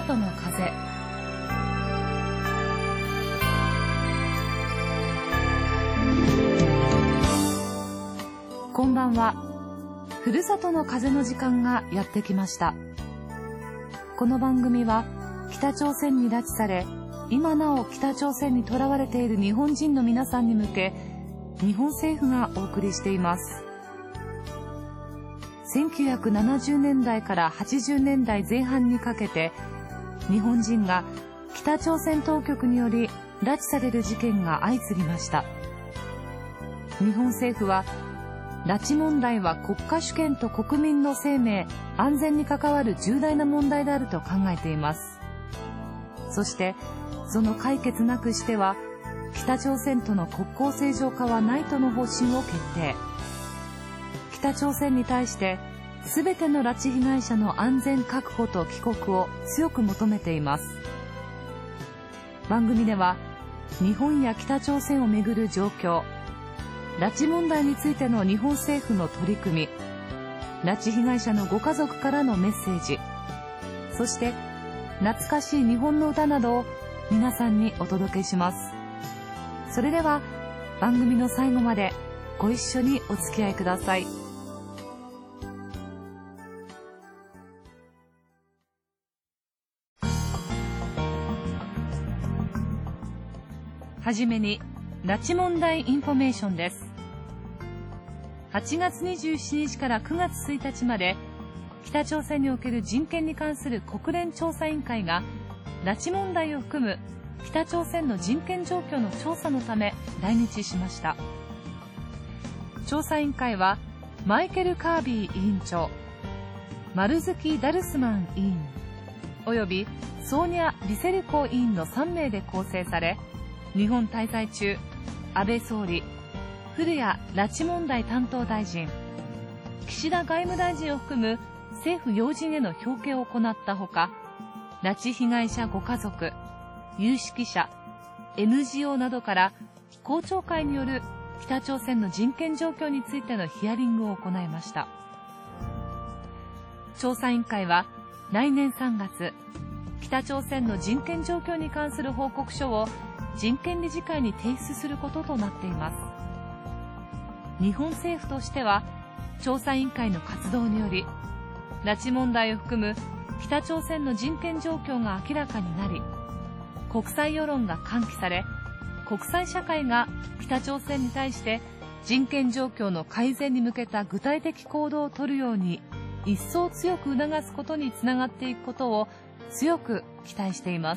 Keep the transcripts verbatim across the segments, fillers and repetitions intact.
里の風。こんばんは。ふるさとの風の時間がやってきました。この番組は北朝鮮に拉致され、今なお北朝鮮に囚われている日本人の皆さんに向け、日本政府がお送りしています。せんきゅうひゃくななじゅうねんだいからはちじゅうねんだいぜん半にかけて、日本人が北朝鮮当局により拉致される事件が相次ぎました。日本政府は、拉致問題は国家主権と国民の生命、安全に関わる重大な問題であると考えています。そして、その解決なくしては、北朝鮮との国交正常化はないとの方針を決定。北朝鮮に対して、すべての拉致被害者の安全確保と帰国を強く求めています。番組では、日本や北朝鮮をめぐる状況、拉致問題についての日本政府の取り組み、拉致被害者のご家族からのメッセージ、そして懐かしい日本の歌などを皆さんにお届けします。それでは番組の最後までご一緒にお付き合いください。はじめに拉致問題インフォメーションです。はちがつにじゅうしちにちからくがつついたちまで、北朝鮮における人権に関する国連調査委員会が、拉致問題を含む北朝鮮の人権状況の調査のため来日しました。調査委員会は、マイケル・カービー委員長、マルズキ・ダルスマン委員、およびソーニャ・リセルコ委員のさんめいで構成され、日本滞在中、安倍総理、古谷拉致問題担当大臣、岸田外務大臣を含む政府要人への表敬を行ったほか、拉致被害者ご家族、有識者、エヌジーオー などから公聴会による北朝鮮の人権状況についてのヒアリングを行いました。調査委員会は来年さんがつ、北朝鮮の人権状況に関する報告書を人権理事会に提出することとなっています。日本政府としては、調査委員会の活動により、拉致問題を含む北朝鮮の人権状況が明らかになり、国際世論が喚起され、国際社会が北朝鮮に対して人権状況の改善に向けた具体的行動を取るように、一層強く促すことにつながっていくことを強く期待しています。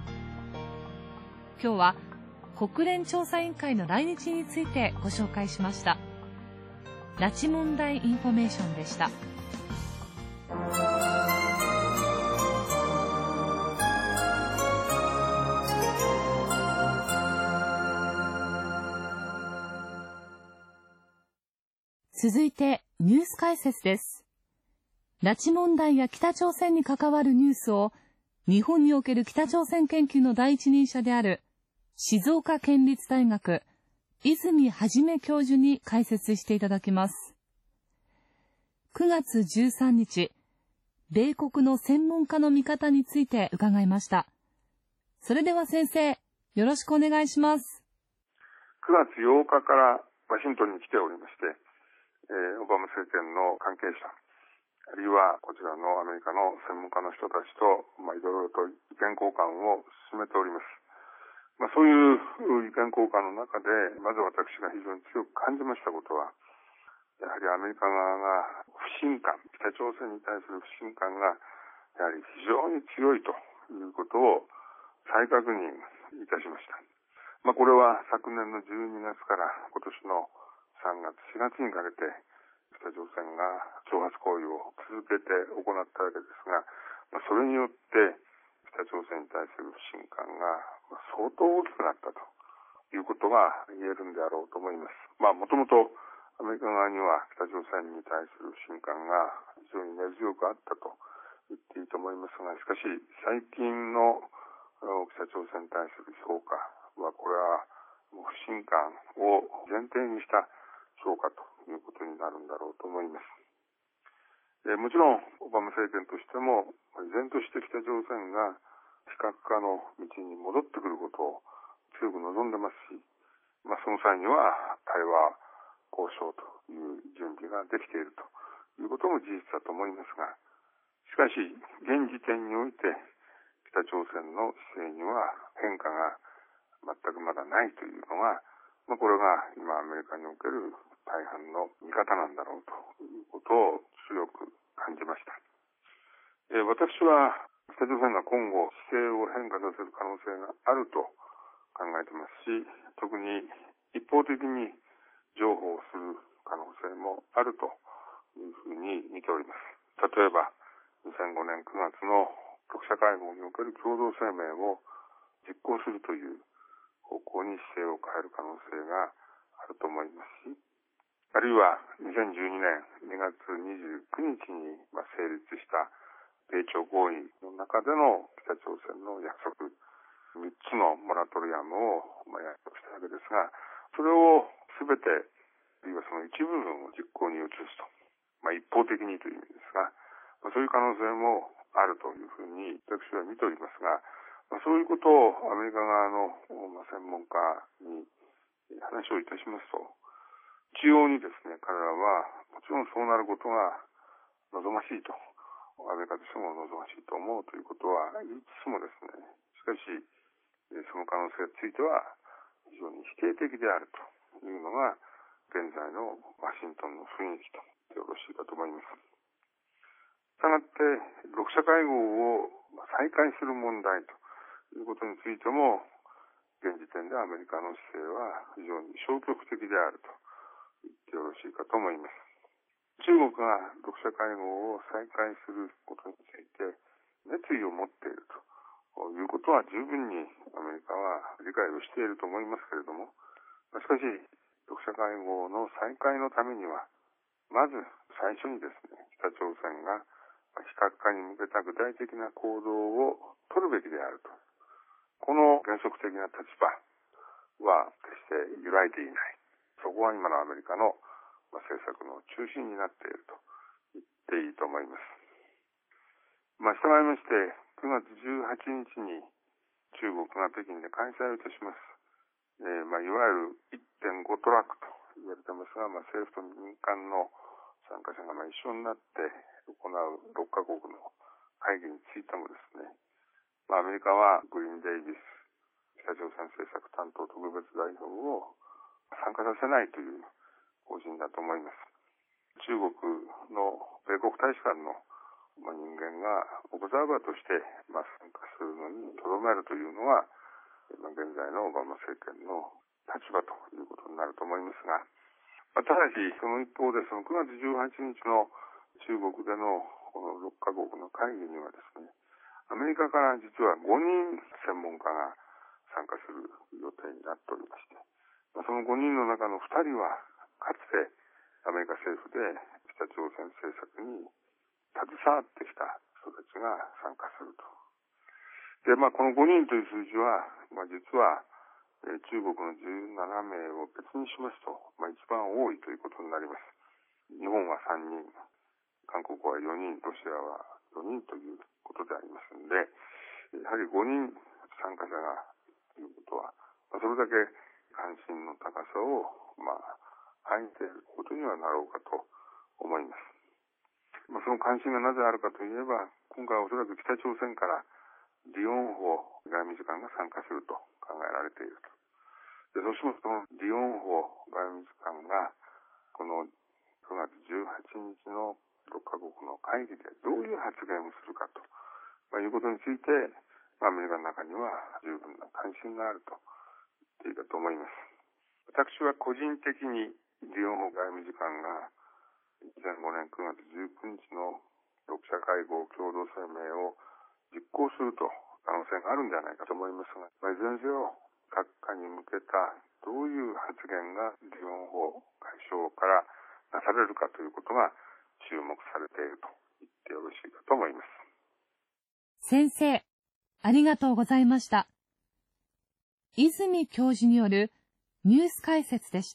今日は国連調査委員会の来日についてご紹介しました。拉致問題インフォメーションでした。続いてニュース解説です。拉致問題や北朝鮮に関わるニュースを日本における北朝鮮研究の第一人者である静岡県立大学泉はじめ教授に解説していただきます。くがつじゅうさんにち、米国の専門家の見方について伺いました。それでは先生、よろしくお願いします。 くがつようかからワシントンに来ておりまして、えー、オバマ政権の関係者、あるいはこちらのアメリカの専門家の人たちと、まあ、いろいろと意見交換を進めております。まあ、そういう意見交換の中で、まず私が非常に強く感じましたことは、やはりアメリカ側が不信感、北朝鮮に対する不信感が、やはり非常に強いということを再確認いたしました。まあ、これは昨年のじゅうにがつから今年のさんがつ、しがつにかけて、北朝鮮が挑発行為を続けて行ったわけですが、まあ、それによって北朝鮮に対する不信感が相当大きくなったということが言えるんであろうと思います。まあ、もともとアメリカ側には北朝鮮に対する不信感が非常に根強くあったと言っていいと思いますが、しかし最近の北朝鮮に対する評価は、これはもう不信感を前提にした評価ということになるんだろうと思います。 えもちろんオバマ政権としても依然として北朝鮮が非核化の道に戻ってくることを強く望んでますし、まあ、その際には対話交渉という準備ができているということも事実だと思いますが、しかし現時点において北朝鮮の姿勢には変化が全くまだないというのが、まあ、これが今アメリカにおける大半の見方なんだろうということを強く感じました。えー、私は北朝鮮が今後姿勢を変化させる可能性があると考えていますし、特に一方的に譲歩をする可能性もあるというふうに見ております。例えばにせんごねんくがつのろく者会合における共同声明を実行するという方向に姿勢を変える可能性があると思いますし、あるいはにせんじゅうにねんにがつにじゅうくにちに成立した米朝合意の中での北朝鮮の約束みっつのモラトリアムを約束したわけですが、それを全てあるいはその一部分を実行に移すと、まあ、一方的にという意味ですが、まあ、そういう可能性もあるというふうに私は見ておりますが、まあ、そういうことをアメリカ側の、まあ、専門家に話をいたしますと、一様にですね、彼らはもちろんそうなることが望ましいと、アメリカとしても望ましいと思うということは言いつつもですね、しかしその可能性については非常に否定的であるというのが現在のワシントンの雰囲気と言ってよろしいかと思います。したがってろく者会合を再開する問題ということについても現時点でアメリカの姿勢は非常に消極的であると言ってよろしいかと思います。中国がろく者会合を再開することについて熱意を持っているということは十分にアメリカは理解をしていると思いますけれども、しかしろく者会合の再開のためにはまず最初にですね、北朝鮮が非核化に向けた具体的な行動を取るべきであると、この原則的な立場は決して揺らいでいない。そこは今のアメリカの政策の中心になっていると言っていいと思います。まあ、従いましてくがつじゅうはちにちに中国が北京で開催をいたします。えーまあ、いわゆる いってんご トラックと言われてますが、まあ、政府と民間の参加者がまあ一緒になって行うろっかこくの会議についてもですね、まあ、アメリカはグリーン・デイビス北朝鮮政策担当特別代表を参加させないという方針だと思います。中国の米国大使館の人間がオブザーバーとして参加するのにとどめるというのは現在のオバマ政権の立場ということになると思いますが、ただしその一方でそのくがつじゅうはちにちの中国でのこのろっかこくの会議にはですね、アメリカから実はごにん専門家が参加する予定になっておりまして、そのごにんの中のふたりはかつてアメリカ政府で北朝鮮政策に携わってきた人たちが参加すると。で、まあ、このごにんという数字は、まあ、実は、えー、中国のじゅうななめいを別にしますと、まあ、一番多いということになります。日本はさんにん、韓国はよにん、ロシアはよにんということでありますので、やはりごにん参加者がということは、まあ、それだけ関心の高さを、まあ、反映していることにはなろうかと思います。まあ、その関心がなぜあるかといえば、今回はおそらく北朝鮮からリヨンホ外務次官が参加すると考えられていると。で、そうしますと、リヨンホ外務次官がこのくがつじゅうはちにちのろっかこくの会議でどういう発言をするかと、まあ、いうことについて、アメリカの中には十分な関心があると言っていいかと思います。私は個人的にリヨンホ外務次官がにせんごねんくがつじゅうくにちのろく者会合共同声明を実行すると可能性があるんじゃないかと思いますが、まあ、いずれにせよ核化に向けたどういう発言がリヨンホ外相からなされるかということが注目されていると言ってよろしいかと思います。 先生、ありがとうございました。泉教授によるニュース解説でした。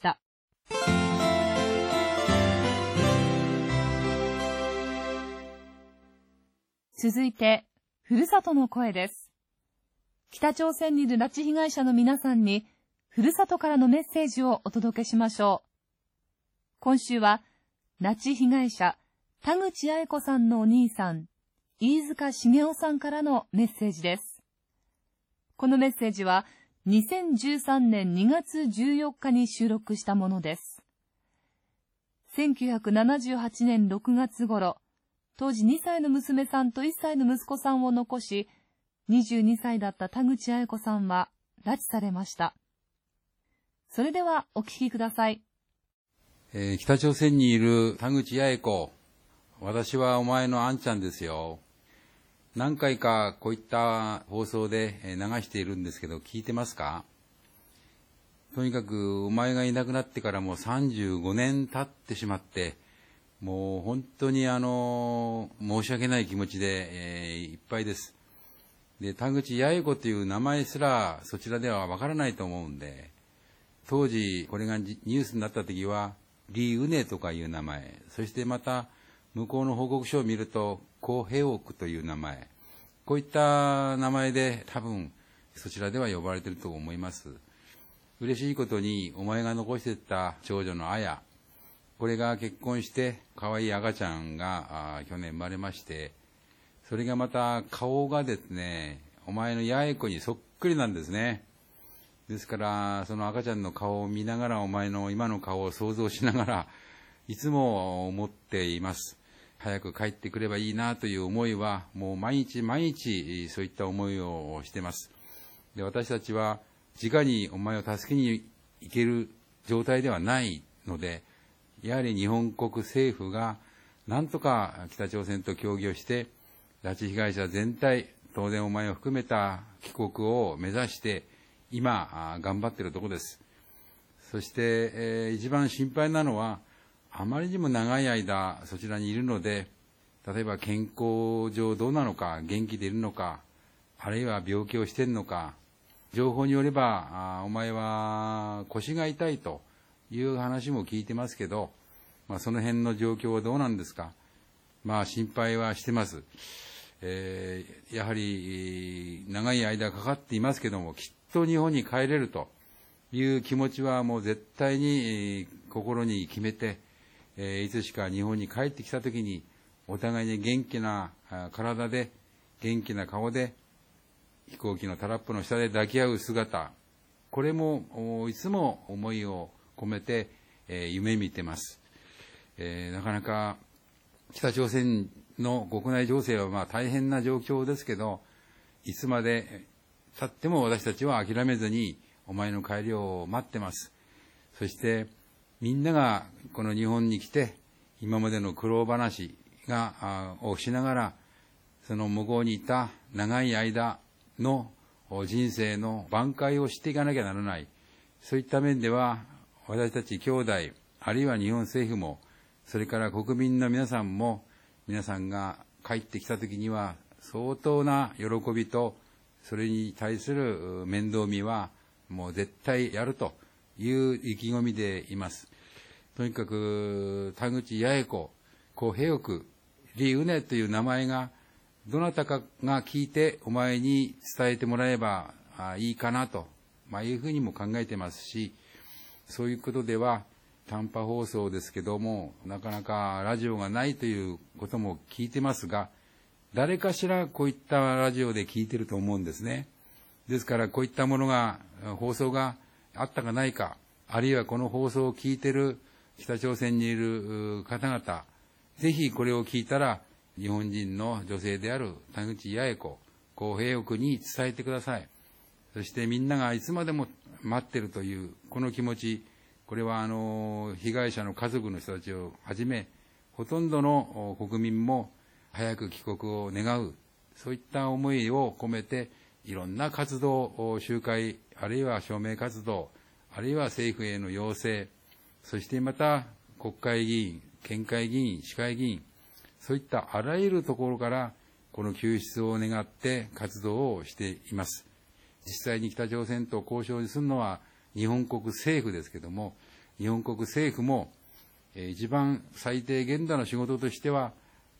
続いて、ふるさとの声です。北朝鮮にいる拉致被害者の皆さんに、ふるさとからのメッセージをお届けしましょう。今週は、拉致被害者、田口八重子さんのお兄さん、飯塚茂雄さんからのメッセージです。このメッセージは、にせんじゅうさんねんにがつじゅうよっかに収録したものです。せんきゅうひゃくななじゅうはちねんろくがつ頃、当時にさいの娘さんといっさいの息子さんを残し、にじゅうにさいだった田口八重子さんは拉致されました。それではお聞きください。 えー、北朝鮮にいる田口八重子、私はお前のあんちゃんですよ。何回かこういった放送で流しているんですけど、聞いてますか？とにかくお前がいなくなってからもうさんじゅうごねん経ってしまって、もう本当にあの申し訳ない気持ちで、えー、いっぱいです。で、田口八重子という名前すらそちらではわからないと思うんで、当時これがニュースになった時はリ・ウネとかいう名前、そしてまた向こうの報告書を見るとコ・ヘオクという名前、こういった名前で多分そちらでは呼ばれていると思います。嬉しいことにお前が残していった長女の綾、これが結婚して可愛い赤ちゃんが去年生まれまして、それがまた顔がですね、お前の八重子にそっくりなんですね。ですからその赤ちゃんの顔を見ながらお前の今の顔を想像しながらいつも思っています。早く帰ってくればいいなという思いはもう毎日毎日そういった思いをしています。で、私たちは直にお前を助けに行ける状態ではないので、やはり日本国政府がなんとか北朝鮮と協議をして拉致被害者全体、当然お前を含めた帰国を目指して今頑張っているところです。そして、えー、一番心配なのはあまりにも長い間そちらにいるので、例えば健康上どうなのか、元気でいるのか、あるいは病気をしているのか、情報によればあお前は腰が痛いという話も聞いてますけど、まあ、その辺の状況はどうなんですか。まあ心配はしてます。えー、やはり長い間かかっていますけども、きっと日本に帰れるという気持ちはもう絶対に心に決めて、えー、いつしか日本に帰ってきたときにお互いに元気な体で元気な顔で飛行機のタラップの下で抱き合う姿、これもいつも思いを込めて、えー、夢見てます。えー、なかなか北朝鮮の国内情勢はまあ大変な状況ですけど、いつまで経っても私たちは諦めずにお前の帰りを待ってます。そしてみんながこの日本に来て今までの苦労話がをしながら、その向こうにいた長い間の人生の挽回をしていかなきゃならない。そういった面では私たち兄弟、あるいは日本政府も、それから国民の皆さんも、皆さんが帰ってきたときには相当な喜びと、それに対する面倒見はもう絶対やるという意気込みでいます。とにかく田口八重子、コ・ヘオク、リ・ウネという名前がどなたかが聞いてお前に伝えてもらえばいいかなと、まあ、いうふうにも考えてますし、そういうことでは短波放送ですけども、なかなかラジオがないということも聞いてますが、誰かしらこういったラジオで聞いてると思うんですね。ですからこういったものが、放送があったかないか、あるいはこの放送を聞いてる北朝鮮にいる方々、ぜひこれを聞いたら日本人の女性である田口八重子、コ・ヘオクに伝えてください。そしてみんながいつまでも待ってるというこの気持ち、これはあの被害者の家族の人たちをはじめ、ほとんどの国民も早く帰国を願う、そういった思いを込めて、いろんな活動、集会、あるいは署名活動、あるいは政府への要請、そしてまた国会議員、県会議員、市会議員、そういったあらゆるところからこの救出を願って活動をしています。実際に北朝鮮と交渉するのは日本国政府ですけれども、日本国政府も一番最低限度の仕事としては、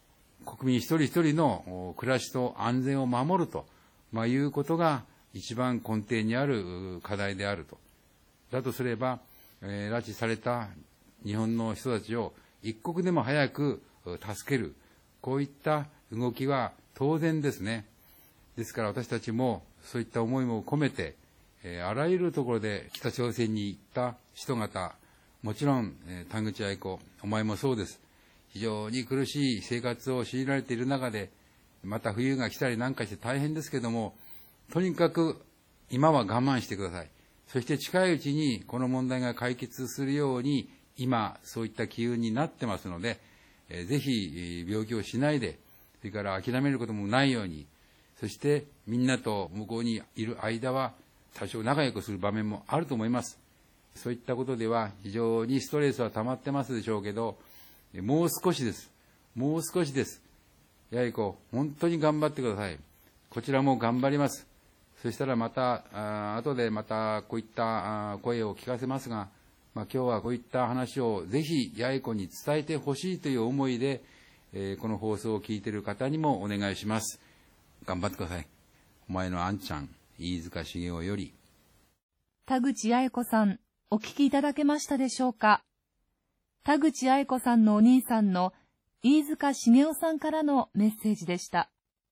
国民一人一人の暮らしと安全を守ると、まあ、いうことが一番根底にある課題であると。だとすれば、えー、拉致された日本の人たちを一刻でも早く助ける、こういった動きは当然ですね。ですから私たちもそういった思いも込めて、えー、あらゆるところで北朝鮮に行った人々、もちろん、えー、田口愛子、お前もそうです。非常に苦しい生活を強いられている中で、また冬が来たりなんかして大変ですけども、とにかく今は我慢してください。そして近いうちにこの問題が解決するように、今そういった機運になってますので、えー、ぜひ病気をしないで、それから諦めることもないように、そしてみんなと向こうにいる間は多少仲良くする場面もあると思います。そういったことでは非常にストレスは溜まってますでしょうけど、もう少しです。もう少しです。やはりこう、本当に頑張ってください。こちらも頑張ります。そしたらまた、あ後でまたこういった声を聞かせますが、まあ、今日はこういった話をぜひ八重子に伝えてほしいという思いで、えー、この放送を聞いている方にもお願いします。頑張ってください。お前のあんちゃん、飯塚茂雄より。 田口八重子さん、お聞きいただけましたでしょうか。田口八重子さんのお兄さんの飯塚茂雄さんからのメッセージでした。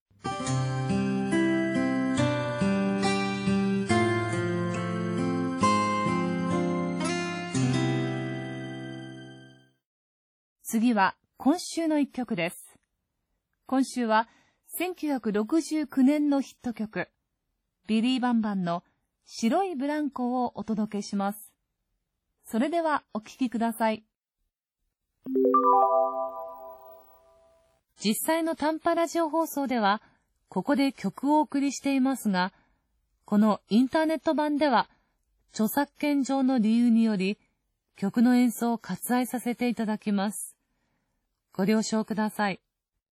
次は今週の一曲です。今週はせんきゅうひゃくろくじゅうきゅうねんのヒット曲、ビリー・バンバンの白いブランコをお届けします。それではお聴きください。実際の短波ラジオ放送では、ここで曲をお送りしていますが、このインターネット版では、著作権上の理由により、曲の演奏を割愛させていただきます。ご了承ください。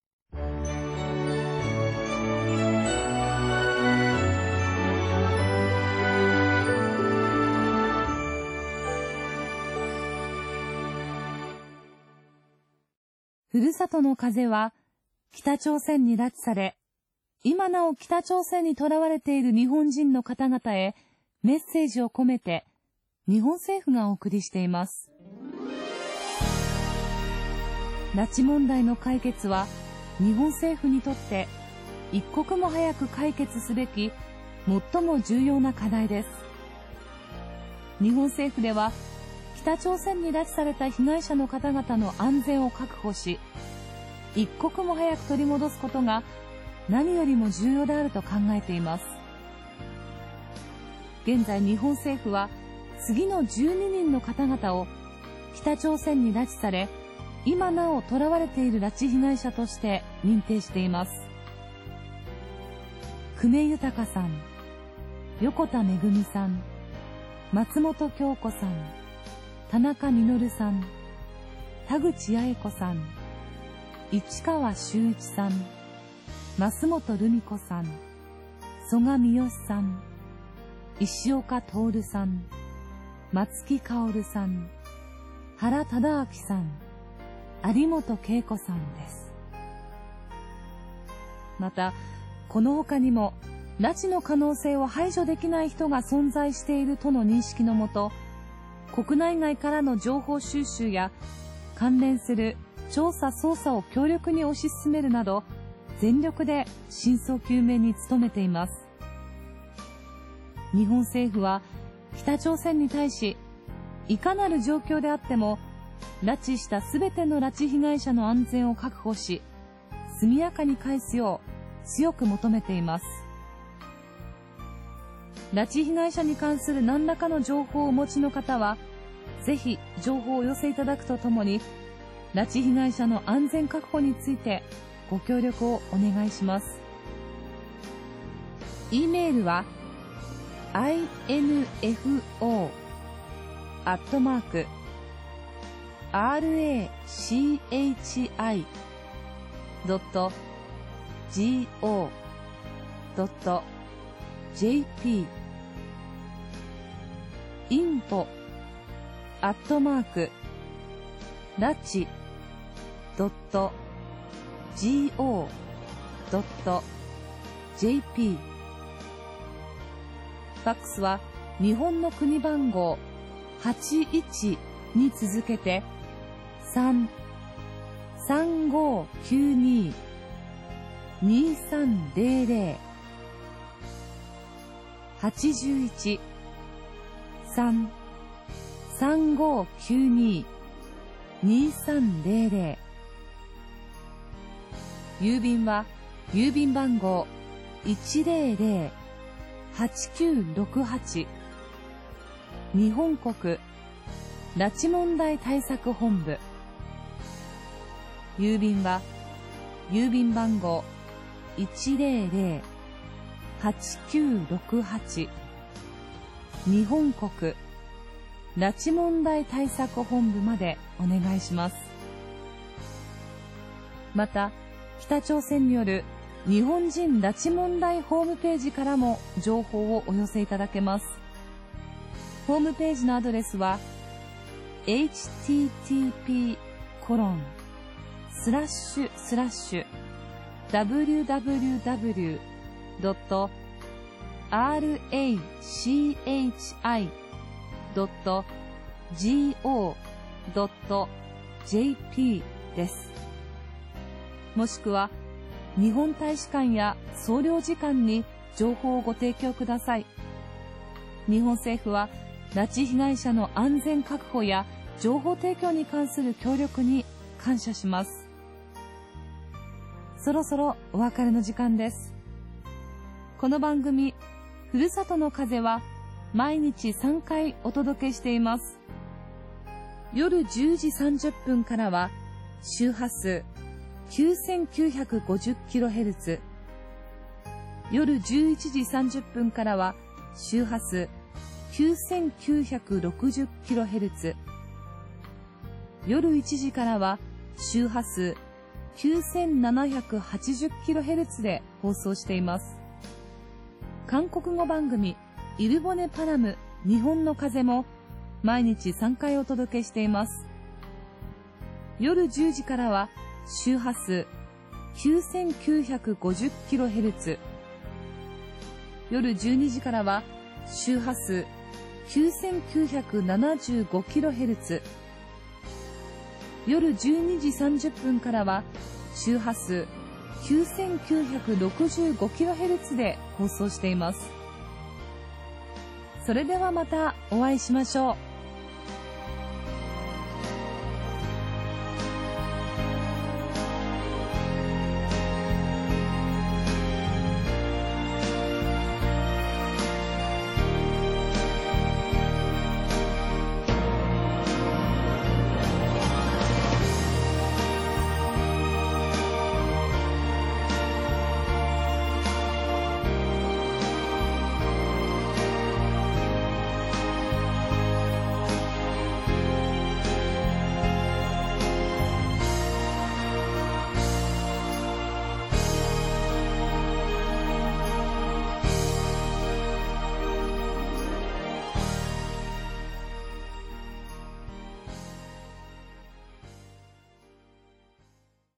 ふるさとの風は北朝鮮に拉致され、今なお北朝鮮に囚われている日本人の方々へメッセージを込めて日本政府がお送りしています。拉致問題の解決は日本政府にとって一刻も早く解決すべき最も重要な課題です。日本政府では北朝鮮に拉致された被害者の方々の安全を確保し、一刻も早く取り戻すことが何よりも重要であると考えています。現在日本政府は次のじゅうににんの方々を北朝鮮に拉致され、今なお囚われている拉致被害者として認定しています。久米豊さん、横田めぐみさん、松本京子さん、田中実さん、田口八重子さん、市川修一さん、増本留美子さん、曽我三好さん、石岡徹さん、松木薫さん、原忠明さん、有本恵子さんです。また、この他にも拉致の可能性を排除できない人が存在しているとの認識のもと、国内外からの情報収集や関連する調査捜査を強力に推し進めるなど、全力で真相究明に努めています。日本政府は北朝鮮に対し、いかなる状況であっても拉致したすべての拉致被害者の安全を確保し、速やかに返すよう強く求めています。拉致被害者に関する何らかの情報をお持ちの方は、ぜひ情報をお寄せいただくとともに、拉致被害者の安全確保についてご協力をお願いします。e メールは アイエヌエフオー アットマーク アールエーシーエイチアイ ドット ジーオー ドット ジェーピー インフォ アットマーク ラチ ドットジーオードットジェーピー。 ファックスは日本の国番号はちいちに続けてさん さんごきゅうに にさんぜろぜろ はちいち さん さんごきゅうに にさんぜろぜろ。郵便は郵便番号 いちぜろぜろはちきゅうろくはち 日本国拉致問題対策本部。郵便は郵便番号 いちぜろぜろはちきゅうろくはち 日本国拉致問題対策本部までお願いします。また、北朝鮮による日本人拉致問題ホームページからも情報をお寄せいただけます。ホームページのアドレスは エイチティーティーピーコロンスラッシュスラッシュダブリュダブリュダブリュドットアールエーシーエイチアイドットジーオードットジェーピー です。もしくは日本大使館や総領事館に情報をご提供ください。日本政府は拉致被害者の安全確保や情報提供に関する協力に感謝します。そろそろお別れの時間です。この番組ふるさとの風は毎日さんかいお届けしています。夜じゅうじさんじゅっぷんからは周波数 きゅうせんきゅうひゃくごじゅっキロヘルツ、 夜じゅういちじさんじゅっぷんからは周波数 きゅうせんきゅうひゃくろくじゅっキロヘルツ、 夜いちじからは周波数 きゅうせんななひゃくはちじゅっキロヘルツ で放送しています。韓国語番組イルボネパラム日本の風も毎日さんかいお届けしています。夜じゅうじからは周波数 きゅうせんきゅうひゃくごじゅっキロヘルツ、 夜じゅうにじからは周波数 きゅうせんきゅうひゃくななじゅうごキロヘルツ、 夜じゅうにじさんじゅっぷんからは周波数 きゅうせんきゅうひゃくろくじゅうごキロヘルツ で放送しています。それではまたお会いしましょう。